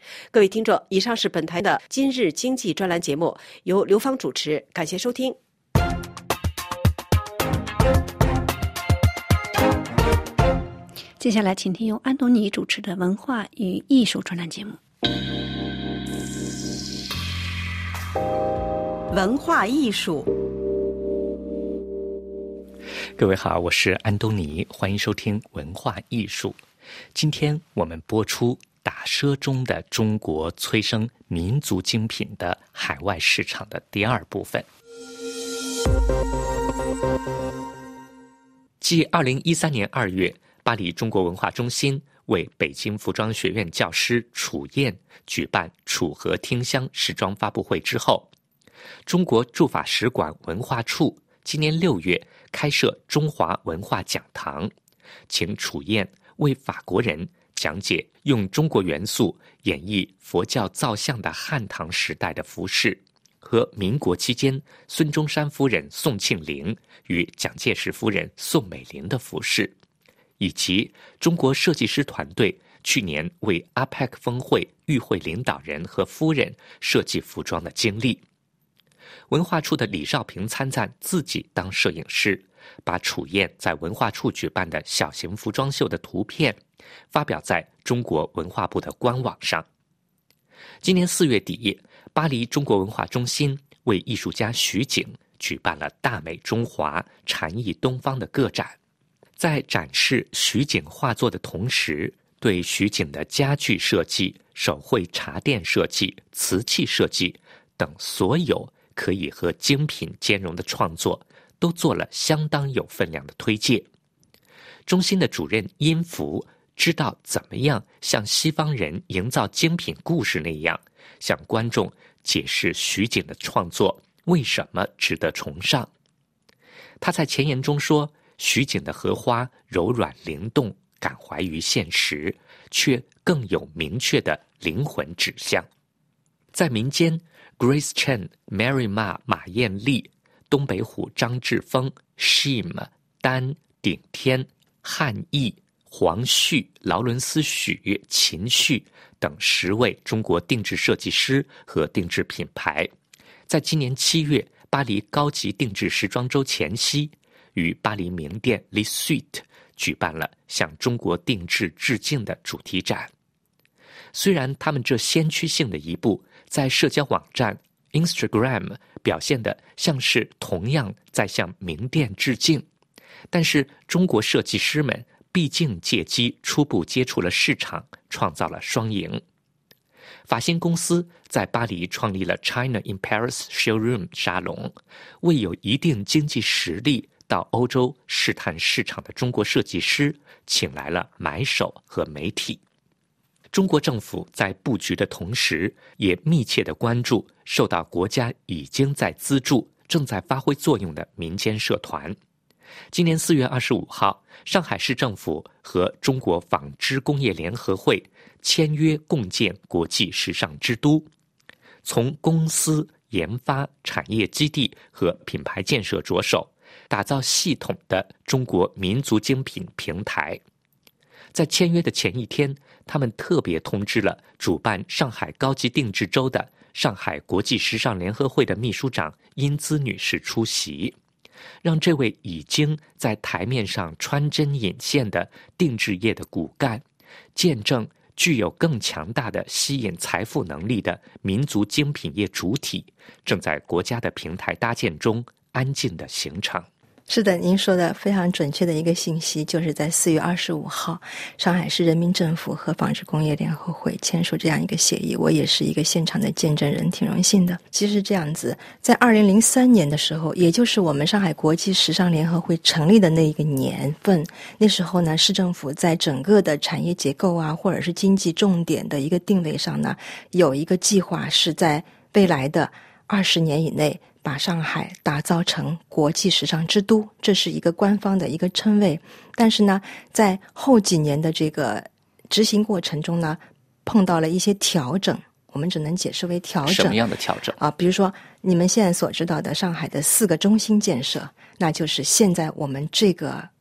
各位听众，以上是本台的今日经济专栏节目，由刘芳主持，感谢收听。 接下来请听由安东尼主持的文化与艺术专栏节目。 文化艺术。 各位好，我是安东尼，欢迎收听文化艺术。今天我们播出打奢中的中国催生民族精品的海外市场的第二部分。继二零一三年二月，巴黎中国文化中心为北京服装学院教师楚燕举办楚河听香时装发布会之后，中国驻法使馆文化处今年六月开设中华文化讲堂，请楚燕为法国人讲解用中国元素演绎佛教造像的汉唐时代的服饰，和民国期间孙中山夫人宋庆龄与蒋介石夫人宋美龄的服饰，以及中国设计师团队去年为 A P E C 峰会与会领导人和夫人设计服装的经历。文化处的李少平参赞自己当摄影师，把楚燕在文化处举办的小型服装秀的图片发表在中国文化部的官网上。今年四月底，巴黎中国文化中心为艺术家徐景举办了大美中华禅意东方的个展，在展示徐景画作的同时，对徐景的家具设计、手绘茶店设计、瓷器设计等所有可以和精品兼容的创作都做了相当有分量的推介。中心的主任殷福知道怎么样像西方人营造精品故事那样，向观众解释徐景的创作为什么值得崇尚。他在前言中说，徐景的荷花柔软灵动，感怀于现实，却更有明确的灵魂指向。在民间， Grace Chen、Mary Ma、马艳丽、东北虎张志峰、Shim、丹、顶天、汉义、黄旭、劳伦斯许、秦旭等十位中国定制设计师和定制品牌，在今年七月巴黎高级定制时装周前夕，与巴黎名店 Les Suites 举办了向中国定制致敬的主题展。虽然他们这先驱性的一步在社交网站 Instagram 表现得像是同样在向名店致敬，但是中国设计师们毕竟借机初步接触了市场，创造了双赢。法新公司在巴黎创立了 China in Paris Showroom 沙龙，为有一定经济实力到欧洲试探市场的中国设计师请来了买手和媒体。中国政府在布局的同时，也密切地关注受到国家已经在资助、正在发挥作用的民间社团。今年四月二十五号，上海市政府和中国纺织工业联合会签约共建国际时尚之都，从公司、研发、产业基地和品牌建设着手，打造系统的中国民族精品平台。在签约的前一天，他们特别通知了主办上海高级定制周的上海国际时尚联合会的秘书长殷姿女士出席，让这位已经在台面上穿针引线的定制业的骨干，见证具有更强大的吸引财富能力的民族精品业主体正在国家的平台搭建中安静地形成。 是的，您说的非常准确的一个信息，就是在四月二十五号，上海市人民政府和纺织工业联合会签署这样一个协议，我也是一个现场的见证人，挺荣幸的。其实是这样子，在二零零三年的时候，也就是我们上海国际时尚联合会成立的那一个年份，那时候呢，市政府在整个的产业结构啊，或者是经济重点的一个定位上呢，有一个计划是在未来的二十年以内把上海打造成国际时尚之都，这是一个官方的一个称谓。但是呢，在后几年的这个执行过程中呢，碰到了一些调整，我们只能解释为调整。 什么样的调整啊？比如说你们现在所知道的上海的四个中心建设，那就是现在我们这个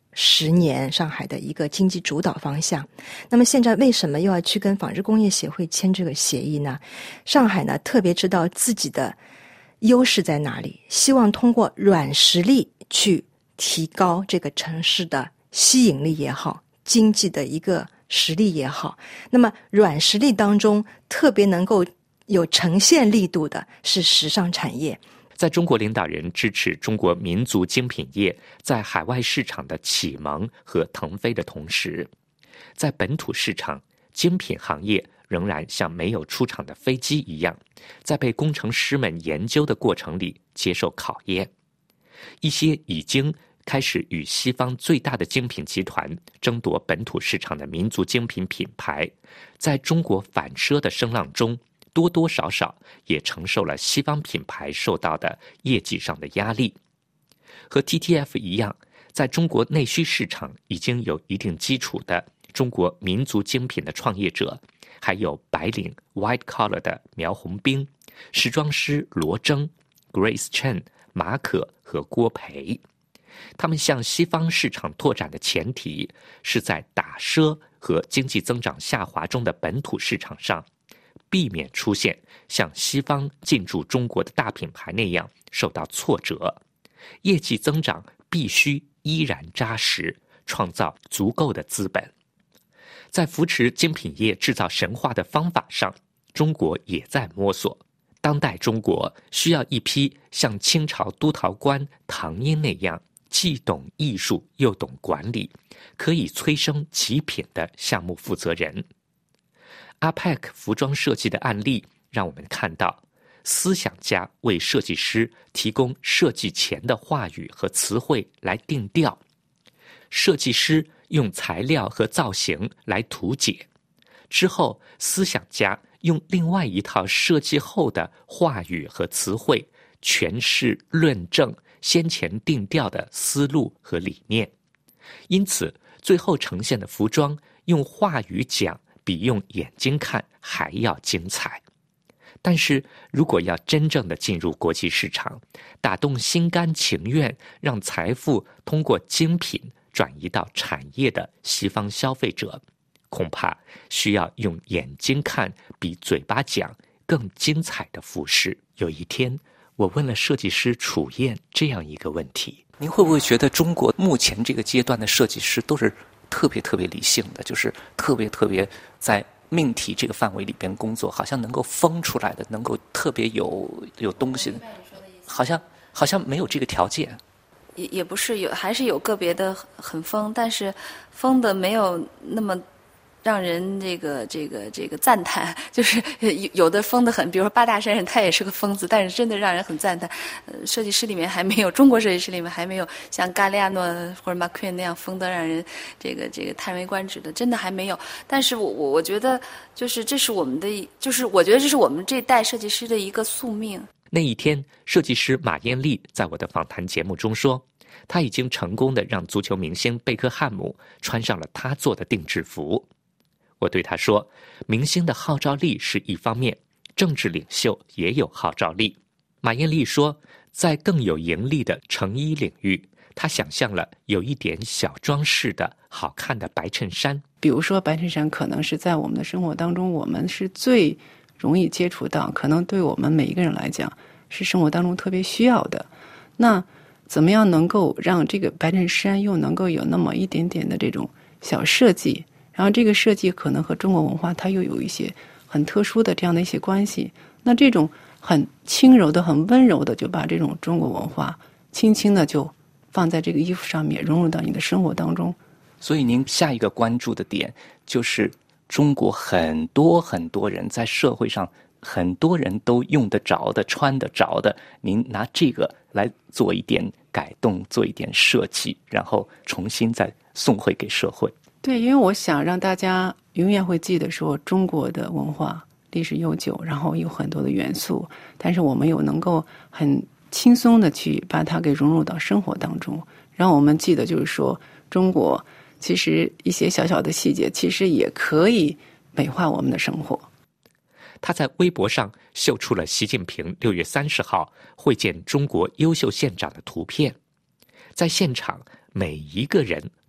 十年上海的一个经济主导方向。那么现在为什么又要去跟纺织工业协会签这个协议呢？上海呢特别知道自己的优势在哪里，希望通过软实力去提高这个城市的吸引力也好，经济的一个实力也好。那么软实力当中特别能够有呈现力度的是时尚产业。 在中国领导人支持中国民族精品业在海外市场的启蒙和腾飞的同时，在本土市场，精品行业仍然像没有出厂的飞机一样，在被工程师们研究的过程里接受考验。一些已经开始与西方最大的精品集团争夺本土市场的民族精品品牌，在中国反奢的声浪中，多多少少也承受了西方品牌受到的业绩上的压力。和 T T F 一样，在中国内需市场已经有一定基础的中国民族精品的创业者，还有白领 White Collar 的苗红兵、时装师罗铮、Grace Chen、马可和郭培。他们向西方市场拓展的前提是在打奢和经济增长下滑中的本土市场上，避免出现像西方进驻中国的大品牌那样受到挫折，业绩增长必须依然扎实，创造足够的资本。在扶持精品业制造神话的方法上，中国也在摸索。当代中国需要一批像清朝督陶官唐英那样既懂艺术又懂管理，可以催生极品的项目负责人。A P E C 服装设计的案例让我们看到，思想家为设计师提供设计前的话语和词汇来定调，设计师用材料和造型来图解，之后思想家用另外一套设计后的话语和词汇诠释论证先前定调的思路和理念。因此最后呈现的服装用话语讲比用眼睛看还要精彩。但是如果要真正的进入国际市场，打动心甘情愿让财富通过精品转移到产业的西方消费者，恐怕需要用眼睛看比嘴巴讲更精彩的服饰。有一天我问了设计师楚燕这样一个问题：您会不会觉得中国目前这个阶段的设计师都是特别特别理性的，就是特别特别在命题这个范围里边工作，好像能够疯出来的，能够特别有有东西的，好像好像没有这个条件。 也也不是有，还是有个别的很疯，但是疯的没有那么让人这个这个这个赞叹，就是有的疯得很，比如说八大山人他也是个疯子，但是真的让人很赞叹。呃，设计师里面还没有，中国设计师里面还没有像嘎利亚诺或者马奎那样疯得让人这个这个叹为观止的，真的还没有。但是我我我觉得就是这是我们的，就是我觉得这是我们这代设计师的一个宿命。 那一天，设计师马艳丽在我的访谈节目中说，他已经成功地让足球明星贝克汉姆穿上了他做的定制服。我对他说，明星的号召力是一方面，政治领袖也有号召力。马艳丽说，在更有盈利的成衣领域，他想象了有一点小装饰的好看的白衬衫。 比如说白衬衫可能是在我们的生活当中，我们是最容易接触到，可能对我们每一个人来讲是生活当中特别需要的。那怎么样能够让这个白衬衫又能够有那么一点点的这种小设计，然后这个设计可能和中国文化它又有一些很特殊的这样的一些关系，那这种很轻柔的很温柔的就把这种中国文化轻轻的就放在这个衣服上面，融入到你的生活当中。 所以您下一个关注的点就是中国很多很多人在社会上，很多人都用得着的穿得着的，您拿这个来做一点改动，做一点设计，然后重新再送回给社会。 对，因为我想让大家永远会记得说中国的文化历史悠久，然后有很多的元素，但是我们又能够很轻松的去把它给融入到生活当中，让我们记得就是说中国其实一些小小的细节其实也可以美化我们的生活。 他在微博上秀出了习近平六月三十号会见中国优秀县长的图片，在现场每一个人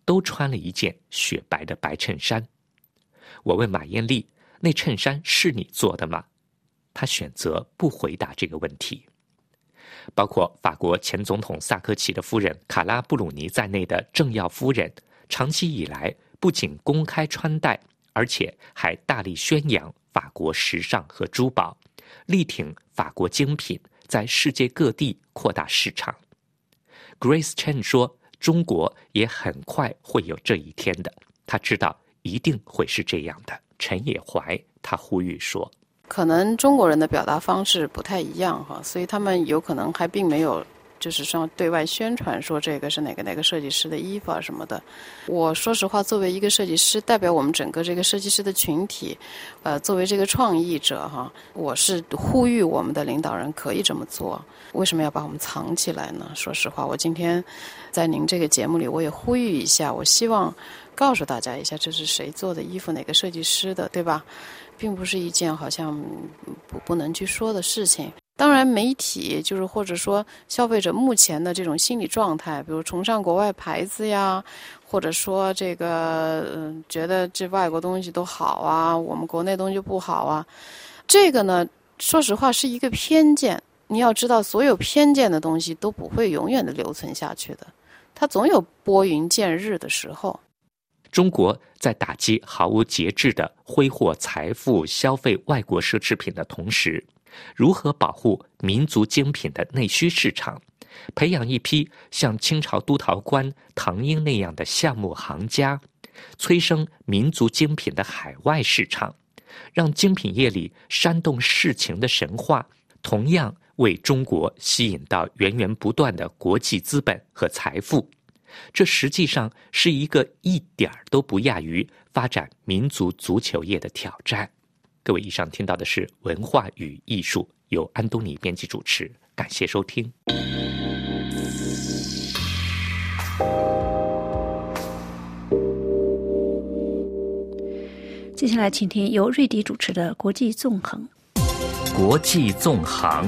都穿了一件雪白的白衬衫。我问马燕丽，那衬衫是你做的吗？她选择不回答这个问题。包括法国前总统萨科齐的夫人卡拉布鲁尼在内的政要夫人，长期以来不仅公开穿戴，而且还大力宣扬法国时尚和珠宝，力挺法国精品在世界各地扩大市场。Grace Chen 说，中国也很快会有这一天的，他知道一定会是这样的。陈野怀他呼吁说， 可能中国人的表达方式不太一样哈，所以他们有可能还并没有就是说对外宣传说这个是哪个哪个设计师的衣服啊什么的。我说实话，作为一个设计师，代表我们整个这个设计师的群体，呃，作为这个创意者哈，我是呼吁我们的领导人可以这么做。为什么要把我们藏起来呢？说实话，我今天在您这个节目里，我也呼吁一下，我希望告诉大家一下，这是谁做的衣服，哪个设计师的，对吧？并不是一件好像不不能去说的事情。当然媒体就是或者说消费者目前的这种心理状态，比如崇尚国外牌子呀，或者说这个、呃、觉得这外国东西都好啊，我们国内东西不好啊，这个呢说实话是一个偏见。你要知道，所有偏见的东西都不会永远的留存下去的，它总有拨云见日的时候。 中国在打击毫无节制的挥霍财富、消费外国奢侈品的同时，如何保护民族精品的内需市场，培养一批像清朝督陶官唐英那样的项目行家，催生民族精品的海外市场，让精品业里煽动世情的神话，同样为中国吸引到源源不断的国际资本和财富。这实际上是一个一点都不亚于发展民族足球业的挑战。各位，以上听到的是文化与艺术，由安东尼编辑主持，感谢收听。 接下来请听由瑞迪主持的国际纵横。 国际纵横，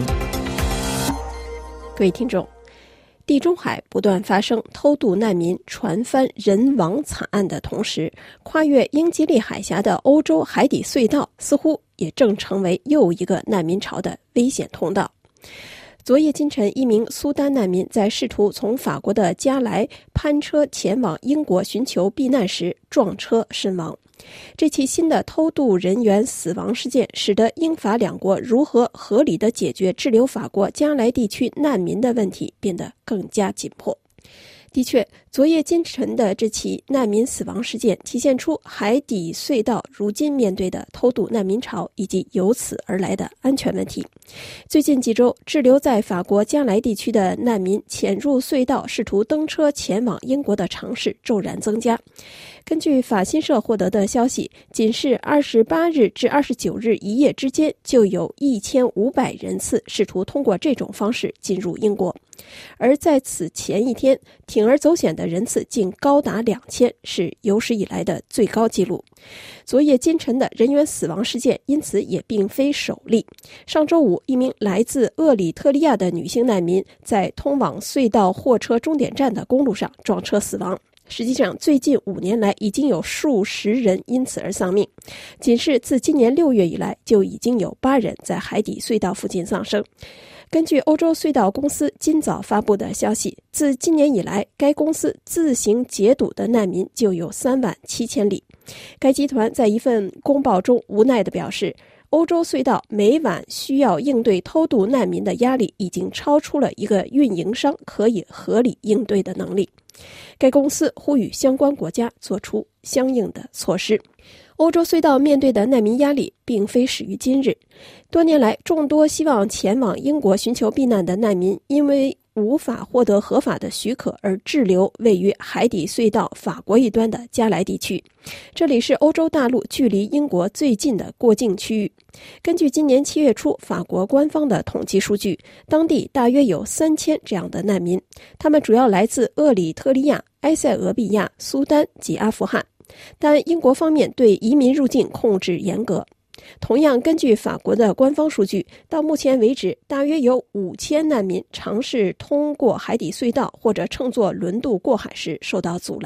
各位听众，地中海不断发生偷渡难民、船翻人亡惨案的同时，跨越英吉利海峡的欧洲海底隧道似乎也正成为又一个难民潮的危险通道。昨夜今晨，一名苏丹难民在试图从法国的加莱攀车前往英国寻求避难时撞车身亡。这起新的偷渡人员死亡事件使得英法两国如何合理地解决滞留法国加莱地区难民的问题变得更加紧迫。的确，昨夜今晨的这起难民死亡事件体现出海底隧道如今面对的偷渡难民潮以及由此而来的安全问题。最近几周，滞留在法国加莱地区的难民潜入隧道试图登车前往英国的尝试骤然增加。根据法新社获得的消息，仅是二十八日至二十九日一夜之间，就有一千五百人次试图通过这种方式进入英国。而在此前一天，铤而走险的人次竟高达两千，是有史以来的最高纪录。昨夜今晨的人员死亡事件因此也并非首例。上周五，一名来自厄里特利亚的女性难民在通往隧道货车终点站的公路上撞车死亡。实际上，最近五年来已经有数十人因此而丧命。仅是自今年六月以来，就已经有八人在海底隧道附近丧生。根据欧洲隧道公司今早发布的消息，自今年以来，该公司自行解堵的难民就有三万七千例。该集团在一份公报中无奈地表示，欧洲隧道每晚需要应对偷渡难民的压力已经超出了一个运营商可以合理应对的能力。该公司呼吁相关国家做出相应的措施。欧洲隧道面对的难民压力并非始于今日，多年来，众多希望前往英国寻求避难的难民因为无法获得合法的许可而滞留位于海底隧道法国一端的加莱地区，这里是欧洲大陆距离英国最近的过境区域。根据今年七月初法国官方的统计数据，当地大约有三千这样的难民，他们主要来自厄里特利亚、埃塞俄比亚、苏丹及阿富汗。但英国方面对移民入境控制严格。同样，根据法国的官方数据，到目前为止，大约有五千难民尝试通过海底隧道或者乘坐轮渡过海时受到阻拦。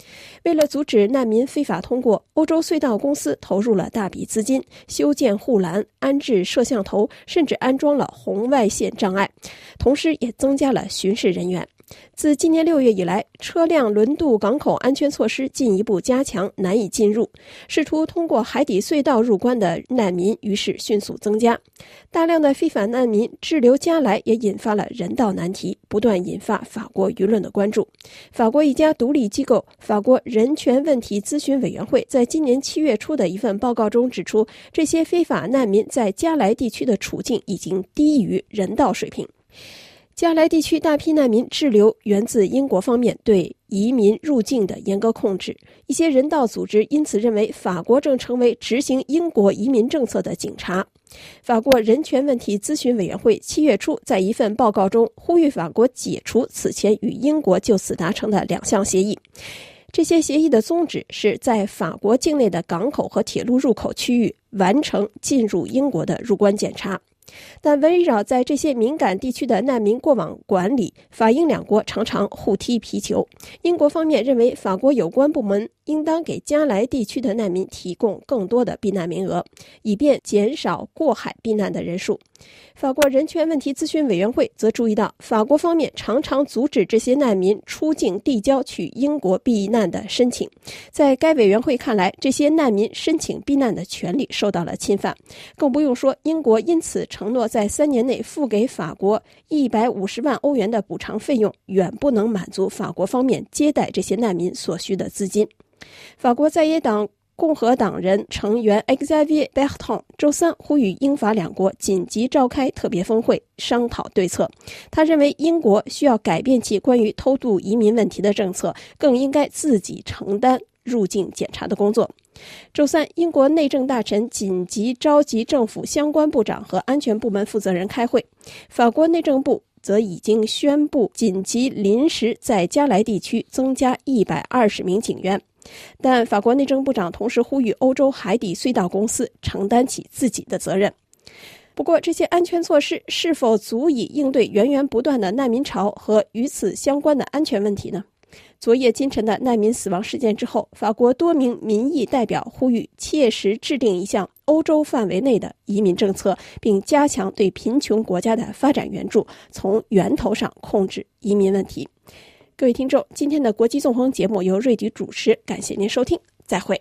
为了阻止难民非法通过，欧洲隧道公司投入了大笔资金，修建护栏、安置摄像头，甚至安装了红外线障碍，同时也增加了巡视人员。自今年六月以来，车辆轮渡港口安全措施进一步加强，难以进入。试图通过海底隧道入关的难民于是迅速增加，大量的非法难民滞留加来，也引发了人道难题，不断引发法国舆论的关注。法国一家独立机构法国人权问题咨询委员会在今年七月初的一份报告中指出，这些非法难民在加来地区的处境已经低于人道水平。加来地区大批难民滞留源自英国方面对移民入境的严格控制，一些人道组织因此认为法国正成为执行英国移民政策的警察。法国人权问题咨询委员会七月初在一份报告中呼吁法国解除此前与英国就此达成的两项协议。这些协议的宗旨是在法国境内的港口和铁路入口区域完成进入英国的入关检查。但围绕在这些敏感地区的难民过往管理，法英两国常常互踢皮球。英国方面认为法国有关部门应当给加来地区的难民提供更多的避难名额，以便减少过海避难的人数。法国人权问题咨询委员会则注意到，法国方面常常阻止这些难民出境递交去英国避难的申请。在该委员会看来，这些难民申请避难的权利受到了侵犯，更不用说英国因此承诺在三年内付给法国一百五十万欧元的补偿费用，远不能满足法国方面接待这些难民所需的资金。法国在野党共和党人成员 Xavier Bertrand 周三呼吁英法两国紧急召开特别峰会，商讨对策。他认为英国需要改变其关于偷渡移民问题的政策，更应该自己承担入境检查的工作。周三，英国内政大臣紧急召集政府相关部长和安全部门负责人开会。法国内政部则已经宣布紧急临时在加来地区增加一百二十名警员。但法国内政部长同时呼吁欧洲海底隧道公司承担起自己的责任。不过，这些安全措施是否足以应对源源不断的难民潮和与此相关的安全问题呢？昨夜今晨的难民死亡事件之后，法国多名民意代表呼吁切实制定一项欧洲范围内的移民政策，并加强对贫穷国家的发展援助，从源头上控制移民问题。各位听众，今天的国际纵横节目由瑞迪主持，感谢您收听，再会。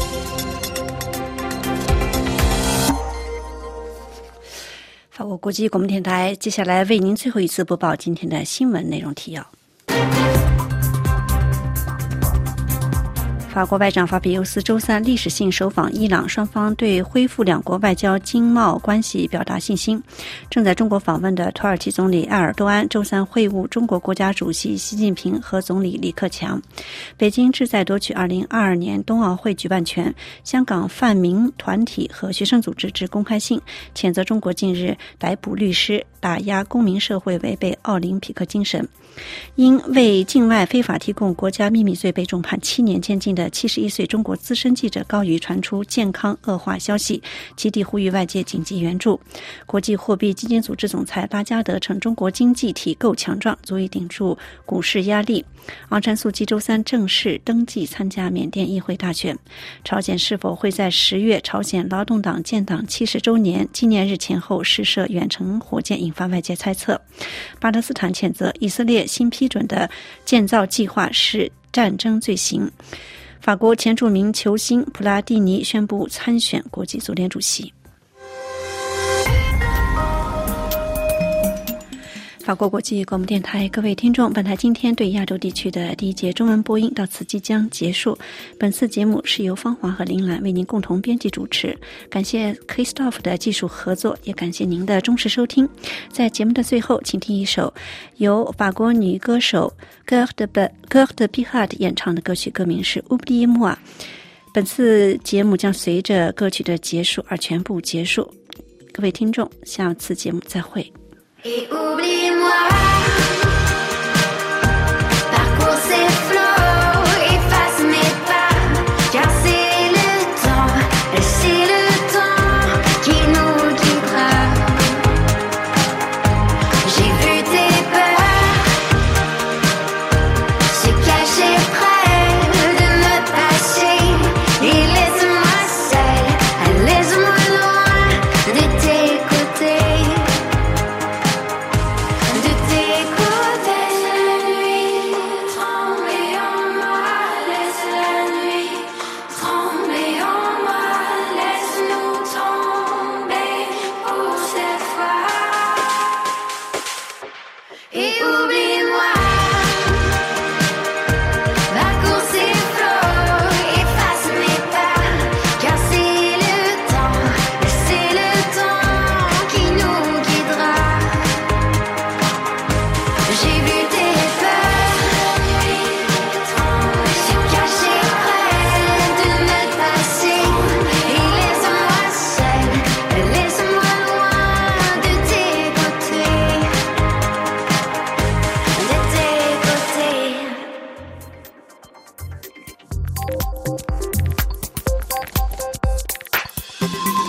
法国国际广播电台接下来为您最后一次播报今天的新闻内容提要。法国外长法比尤斯周三历史性首访伊朗，双方对恢复两国外交经贸关系表达信心。正在中国访问的土耳其总理埃尔多安周三会晤中国国家主席习近平和总理李克强。北京志在夺取二零二二年冬奥会举办权，香港泛民团体和学生组织致公开信，谴责中国近日逮捕律师，打压公民社会，违背奥林匹克精神。因为境外非法提供国家秘密罪被重判七年监禁的七十一岁中国资深记者高瑜传出健康恶化消息，基地呼吁外界紧急援助。国际货币基金组织总裁拉加德称，中国经济体够强壮，足以顶住股市压力。昂山素季周三正式登记参加缅甸议会大选。朝鲜是否会在十月朝鲜劳动党建党七十周年纪念日前后试射远程火箭，引发外界猜测。巴勒斯坦谴责以色列新批准的建造计划是战争罪行。法国前著名球星普拉蒂尼宣布参选国际足联主席。法国国际广播电台，各位听众，本台今天对亚洲地区的第一节中文播音到此即将结束。本次节目是由方华和林兰为您共同编辑主持，感谢 Christophe 的技术合作，也感谢您的忠实收听。在节目的最后，请听一首由法国女歌手 Cœur de Pirate 演唱的歌曲，歌名是 Oublie moi。本次节目将随着歌曲的结束而全部结束。各位听众，下次节目再会。 Et oublie-moi, parcours ces flots, efface mes pas, car c'est le temps, c'est le temps qui nous quittera. J'ai vu tes peurs se cacher près de Thank